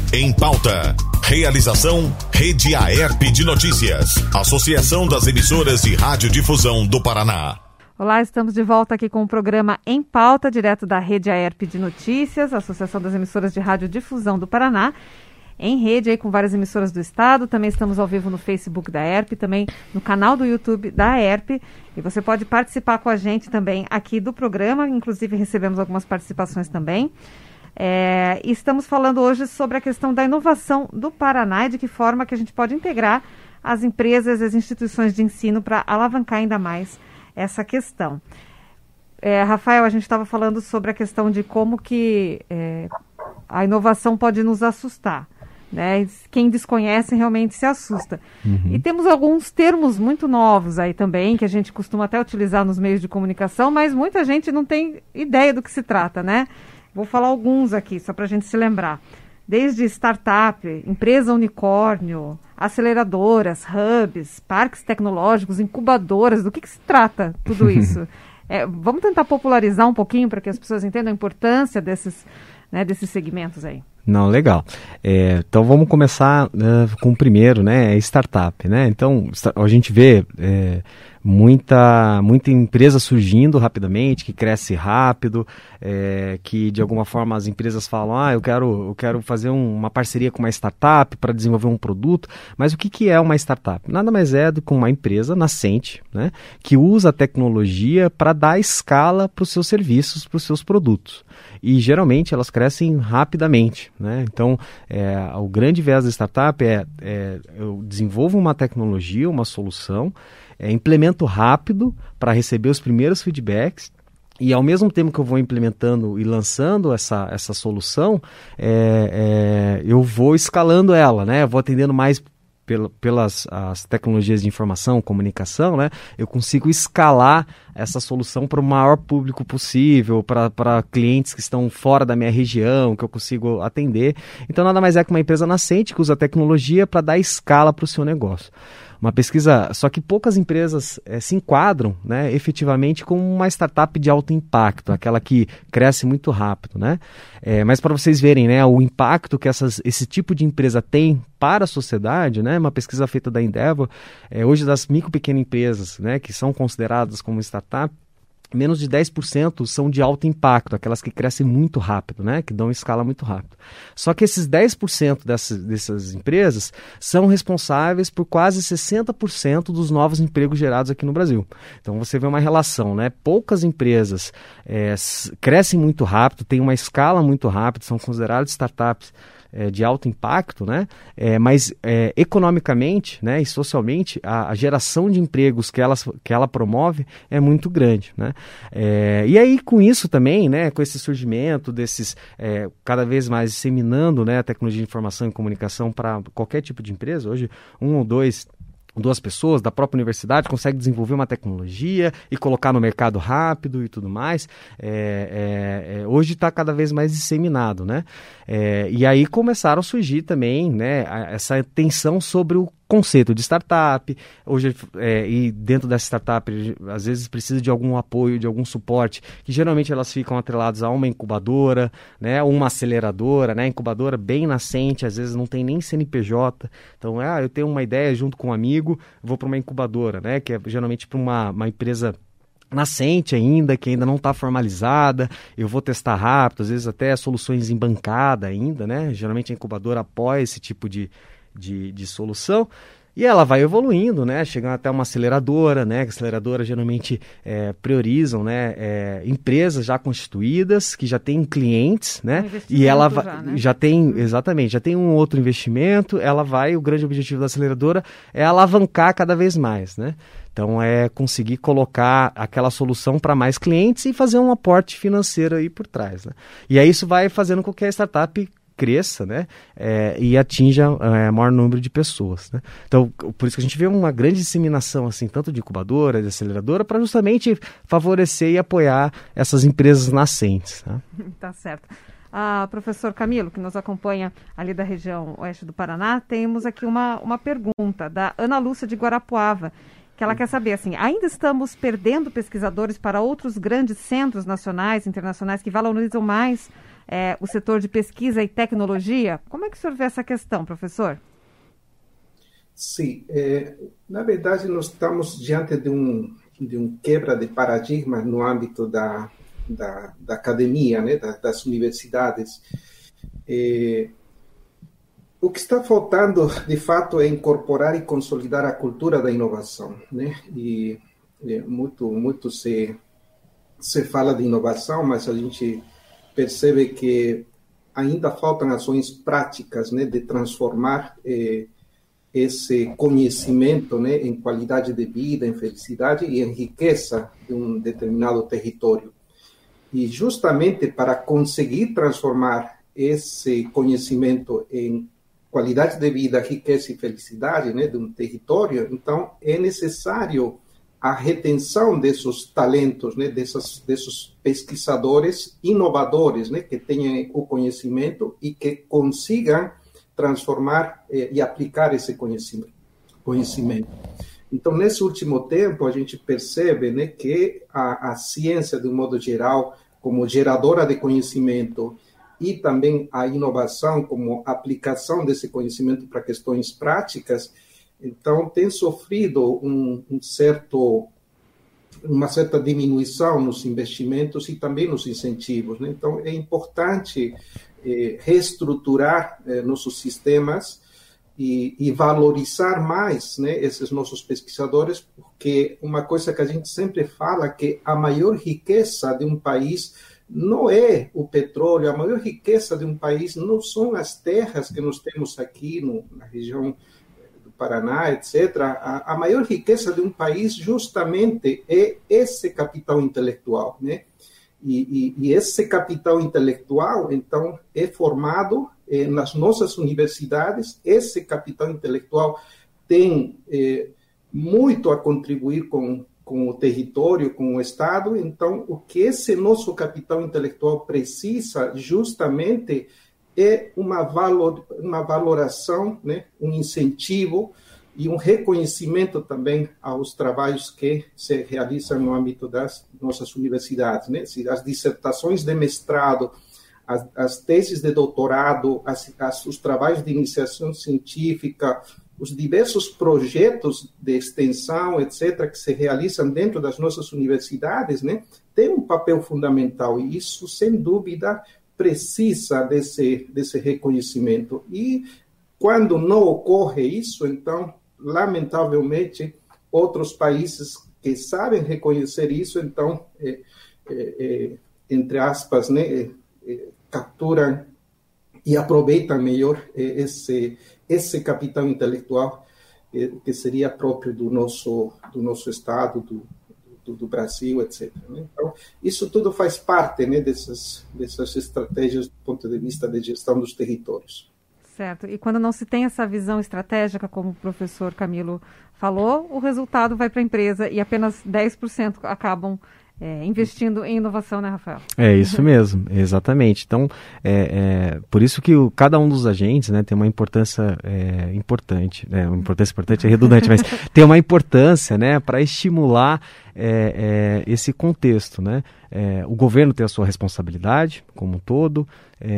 Em Pauta. Realização Rede AERP de Notícias. Associação das Emissoras de Radiodifusão do Paraná. Olá, estamos de volta aqui com o programa Em Pauta, direto da Rede AERP de Notícias, Associação das Emissoras de Radiodifusão do Paraná. Em rede aí com várias emissoras do estado, também estamos ao vivo no Facebook da AERP, também no canal do YouTube da AERP, e você pode participar com a gente também aqui do programa, inclusive recebemos algumas participações também. E estamos falando hoje sobre a questão da inovação do Paraná e de que forma que a gente pode integrar as empresas e as instituições de ensino para alavancar ainda mais essa questão. Rafael, a gente estava falando sobre a questão de como que a inovação pode nos assustar. Né? Quem desconhece realmente se assusta. E temos alguns termos muito novos aí também, que a gente costuma até utilizar nos meios de comunicação, mas muita gente não tem ideia do que se trata, né? Vou falar alguns aqui, só para a gente se lembrar. Desde startup, empresa unicórnio, aceleradoras, hubs, parques tecnológicos, incubadoras, do que se trata tudo isso? Vamos tentar popularizar um pouquinho para que as pessoas entendam a importância desses segmentos aí. Não, legal. Então vamos começar com o primeiro, né? Startup, né? Então a gente vê muita empresa surgindo rapidamente, que cresce rápido, que de alguma forma as empresas falam, eu quero fazer uma parceria com uma startup para desenvolver um produto, mas o que é uma startup? Nada mais é do que uma empresa nascente, né? Que usa a tecnologia para dar escala para os seus serviços, para os seus produtos. E geralmente elas crescem rapidamente, né? Então, o grande viés da startup eu desenvolvo uma tecnologia, uma solução, implemento rápido para receber os primeiros feedbacks e ao mesmo tempo que eu vou implementando e lançando essa solução, eu vou escalando ela, né? Eu vou atendendo mais pelas as tecnologias de informação, comunicação, né, eu consigo escalar essa solução para o maior público possível, para clientes que estão fora da minha região, que eu consigo atender. Então, nada mais é que uma empresa nascente que usa a tecnologia para dar escala para o seu negócio. Uma pesquisa, só que poucas empresas se enquadram, né, efetivamente como uma startup de alto impacto, aquela que cresce muito rápido, né? Mas para vocês verem, né, o impacto que esse tipo de empresa tem para a sociedade, né, uma pesquisa feita da Endeavor, hoje das micro e pequenas empresas, né, que são consideradas como startup, menos de 10% são de alto impacto, aquelas que crescem muito rápido, né? Que dão escala muito rápido. Só que esses 10% dessas empresas são responsáveis por quase 60% dos novos empregos gerados aqui no Brasil. Então você vê uma relação, né? Poucas empresas crescem muito rápido, têm uma escala muito rápida, são consideradas startups de alto impacto, né? Mas economicamente, né, e socialmente, a geração de empregos que ela promove é muito grande, né? E aí com isso também, né, com esse surgimento desses, cada vez mais disseminando, né, a tecnologia de informação e comunicação para qualquer tipo de empresa, hoje duas pessoas da própria universidade conseguem desenvolver uma tecnologia e colocar no mercado rápido e tudo mais. Hoje está cada vez mais disseminado, né? E aí começaram a surgir também, né, essa tensão sobre o conceito de startup. Hoje, e dentro dessa startup, às vezes precisa de algum apoio, de algum suporte, que geralmente elas ficam atreladas a uma incubadora, né, uma aceleradora, né, incubadora bem nascente, às vezes não tem nem CNPJ. Então, eu tenho uma ideia junto com um amigo, vou para uma incubadora, né, que é geralmente para uma empresa nascente ainda, que ainda não está formalizada, eu vou testar rápido, às vezes até soluções em bancada ainda, né, geralmente a incubadora apoia esse tipo de solução, e ela vai evoluindo, né, chegando até uma aceleradora, né, que a aceleradora geralmente priorizam, né, empresas já constituídas, que já têm clientes, né, e ela já tem, exatamente, já tem um outro investimento, o grande objetivo da aceleradora é alavancar cada vez mais, né. Então, conseguir colocar aquela solução para mais clientes e fazer um aporte financeiro aí por trás, né? E aí isso vai fazendo com que a startup cresça, né, e atinja maior número de pessoas, né? Então, por isso que a gente vê uma grande disseminação, assim, tanto de incubadora, de aceleradora, para justamente favorecer e apoiar essas empresas nascentes, né? Tá certo. Professor Camilo, que nos acompanha ali da região oeste do Paraná, temos aqui uma pergunta da Ana Lúcia de Guarapuava, que ela quer saber, assim, ainda estamos perdendo pesquisadores para outros grandes centros nacionais, internacionais, que valorizam mais o setor de pesquisa e tecnologia. Como é que o senhor vê essa questão, professor? Sim, na verdade nós estamos diante de um quebra de paradigma no âmbito da academia, né, das universidades. O que está faltando, de fato, é incorporar e consolidar a cultura da inovação, né? E muito se fala de inovação, mas a gente percebe que ainda faltam ações práticas, né, de transformar esse conhecimento, né, em qualidade de vida, em felicidade e em riqueza de um determinado território. E justamente para conseguir transformar esse conhecimento em qualidade de vida, riqueza e felicidade, né, de um território, então é necessário a retenção desses talentos, né, desses pesquisadores inovadores, né, que tenham o conhecimento e que consigam transformar e aplicar esse conhecimento. Então, nesse último tempo, a gente percebe, né, que a ciência, de um modo geral, como geradora de conhecimento, e também a inovação como aplicação desse conhecimento para questões práticas, então tem sofrido uma certa diminuição nos investimentos e também nos incentivos, né? Então é importante reestruturar nossos sistemas e valorizar mais, né, esses nossos pesquisadores, porque uma coisa que a gente sempre fala é que a maior riqueza de um país não é o petróleo, a maior riqueza de um país não são as terras que nós temos aqui na região do Paraná, etc. A maior riqueza de um país justamente é esse capital intelectual, né? E esse capital intelectual, então, é formado nas nossas universidades. Esse capital intelectual tem muito a contribuir com o território, com o Estado. Então, o que esse nosso capital intelectual precisa justamente é uma valoração, né, um incentivo e um reconhecimento também aos trabalhos que se realizam no âmbito das nossas universidades, né? As dissertações de mestrado, as teses de doutorado, os trabalhos de iniciação científica, os diversos projetos de extensão, etc., que se realizam dentro das nossas universidades, né, tem um papel fundamental, e isso, sem dúvida, precisa desse reconhecimento. E quando não ocorre isso, então, lamentavelmente, outros países que sabem reconhecer isso, então, entre aspas, né, capturam e aproveitam melhor esse capital intelectual que seria próprio do nosso Estado, do Brasil, etc. Então, isso tudo faz parte, né, dessas estratégias do ponto de vista de gestão dos territórios. Certo. E quando não se tem essa visão estratégica, como o professor Camilo falou, o resultado vai para a empresa e apenas 10% acabam investindo em inovação, né, Rafael? É isso mesmo, exatamente. Então, por isso que cada um dos agentes, né, tem uma importância importante, né, uma importância importante é redundante, mas tem uma importância, né, para estimular esse contexto, né? O governo tem a sua responsabilidade como um todo,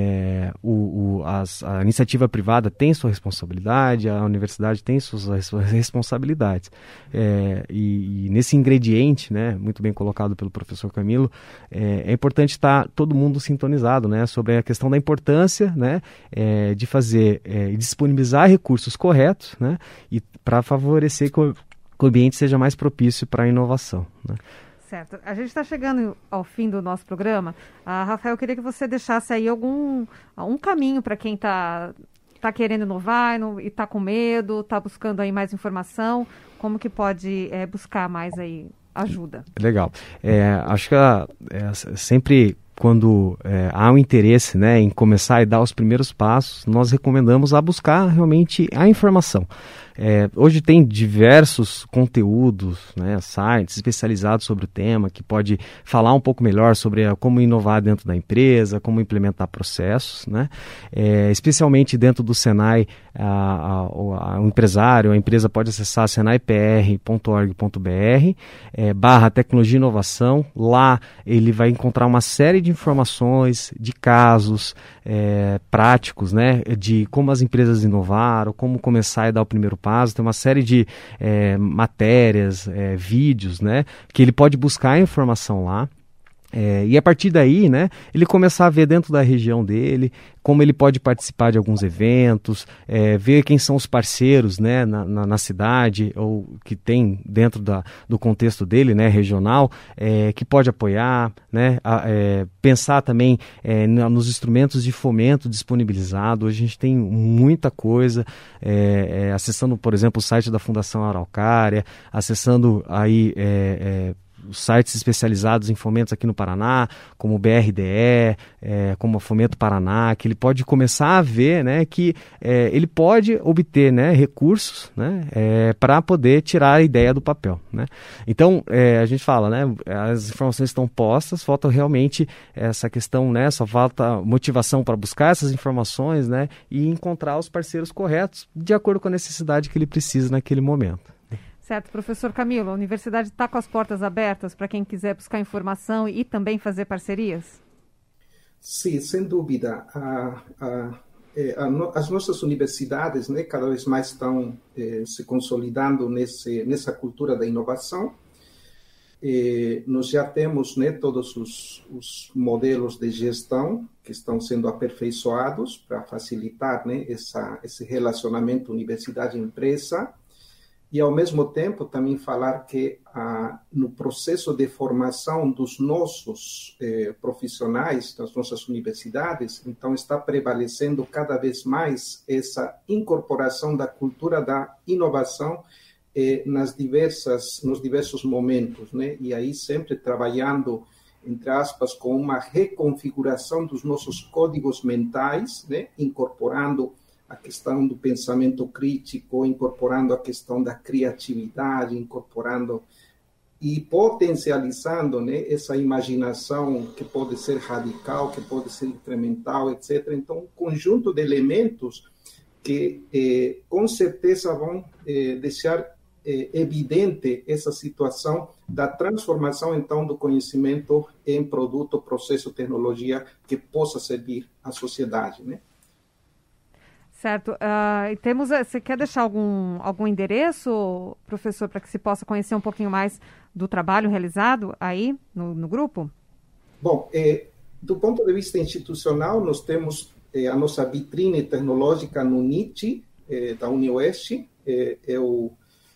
a iniciativa privada tem sua responsabilidade, a universidade tem suas responsabilidades. E nesse ingrediente, né, muito bem colocado pelo professor Camilo, é importante estar todo mundo sintonizado, né, sobre a questão da importância, né, de fazer e disponibilizar recursos corretos, né, e para favorecer que o ambiente seja mais propício para a inovação, né? Certo. A gente está chegando ao fim do nosso programa. Rafael, eu queria que você deixasse aí um caminho para quem está querendo inovar e está com medo, está buscando aí mais informação. Como que pode buscar mais aí ajuda? Legal. Acho que sempre quando há um interesse, né, em começar e dar os primeiros passos, nós recomendamos a buscar realmente a informação. Hoje tem diversos conteúdos, né, sites especializados sobre o tema, que pode falar um pouco melhor sobre como inovar dentro da empresa, como implementar processos, né? Especialmente dentro do Senai, o empresário, a empresa pode acessar senaipr.org.br /tecnologia e inovação. Lá ele vai encontrar uma série de informações, de casos práticos, né, de como as empresas inovaram, como começar e dar o primeiro passo. Tem uma série de matérias, vídeos, né, que ele pode buscar a informação lá. E a partir daí, né, ele começar a ver dentro da região dele como ele pode participar de alguns eventos, ver quem são os parceiros, né, na cidade ou que tem dentro do contexto dele, né, regional, que pode apoiar, né, pensar também nos instrumentos de fomento disponibilizado. Hoje a gente tem muita coisa, acessando, por exemplo, o site da Fundação Araucária, acessando aí os sites especializados em fomentos aqui no Paraná, como o BRDE, como o Fomento Paraná, que ele pode começar a ver, né, que ele pode obter, né, recursos, né, para poder tirar a ideia do papel, né? Então, a gente fala, né, as informações estão postas, falta realmente essa questão, né, só falta motivação para buscar essas informações, né, e encontrar os parceiros corretos de acordo com a necessidade que ele precisa naquele momento. Certo, professor Camilo, a universidade está com as portas abertas para quem quiser buscar informação e também fazer parcerias? Sim, sem dúvida. As nossas universidades, né, cada vez mais estão se consolidando nessa cultura da inovação. Nós já temos, né, todos os modelos de gestão que estão sendo aperfeiçoados para facilitar, né, esse relacionamento universidade-empresa. E, ao mesmo tempo, também falar que no processo de formação dos nossos profissionais, das nossas universidades, então está prevalecendo cada vez mais essa incorporação da cultura da inovação nos diversos momentos, né? E aí sempre trabalhando, entre aspas, com uma reconfiguração dos nossos códigos mentais, né? Incorporando a questão do pensamento crítico, incorporando a questão da criatividade, incorporando e potencializando, né, essa imaginação que pode ser radical, que pode ser incremental, etc. Então, um conjunto de elementos que com certeza vão deixar evidente essa situação da transformação, então, do conhecimento em produto, processo, tecnologia que possa servir à sociedade, né? Certo. Você quer deixar algum endereço, professor, para que se possa conhecer um pouquinho mais do trabalho realizado aí no grupo? Bom, do ponto de vista institucional, nós temos a nossa vitrine tecnológica no NIT, da UniOeste, o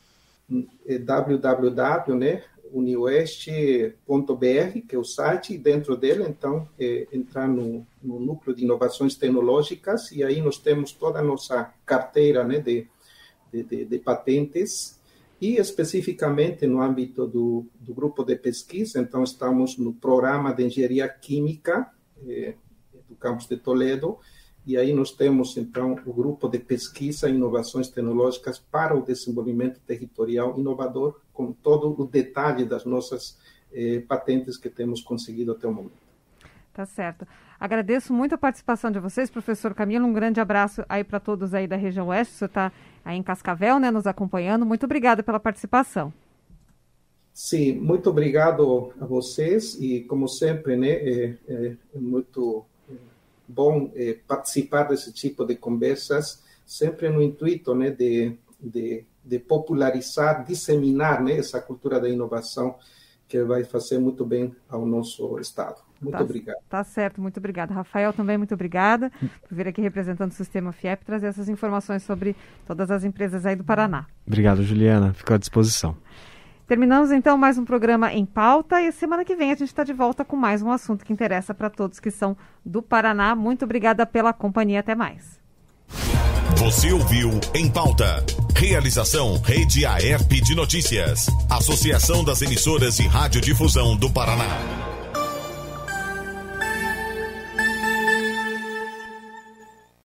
www, né, unioeste.br, que é o site, e dentro dele, então, entrar no núcleo de inovações tecnológicas, e aí nós temos toda a nossa carteira, né, de patentes, e especificamente no âmbito do grupo de pesquisa, então estamos no programa de engenharia química do campus de Toledo, e aí nós temos, então, o grupo de pesquisa e inovações tecnológicas para o desenvolvimento territorial inovador, com todo o detalhe das nossas patentes que temos conseguido até o momento. Tá certo. Agradeço muito a participação de vocês, professor Camilo. Um grande abraço aí para todos aí da região oeste. O senhor está aí em Cascavel, né, nos acompanhando. Muito obrigada pela participação. Sim, muito obrigado a vocês. E, como sempre, né, é muito bom participar desse tipo de conversas, sempre no intuito, né, de popularizar, disseminar, né, essa cultura da inovação que vai fazer muito bem ao nosso Estado. Muito obrigado. Tá certo, muito obrigada. Rafael, também muito obrigada por vir aqui representando o Sistema FIEP, trazer essas informações sobre todas as empresas aí do Paraná. Obrigado, Juliana. Fico à disposição. Terminamos, então, mais um programa Em Pauta, e semana que vem a gente está de volta com mais um assunto que interessa para todos que são do Paraná. Muito obrigada pela companhia. Até mais. Você ouviu Em Pauta. Realização Rede AERP de Notícias. Associação das Emissoras de Radiodifusão do Paraná.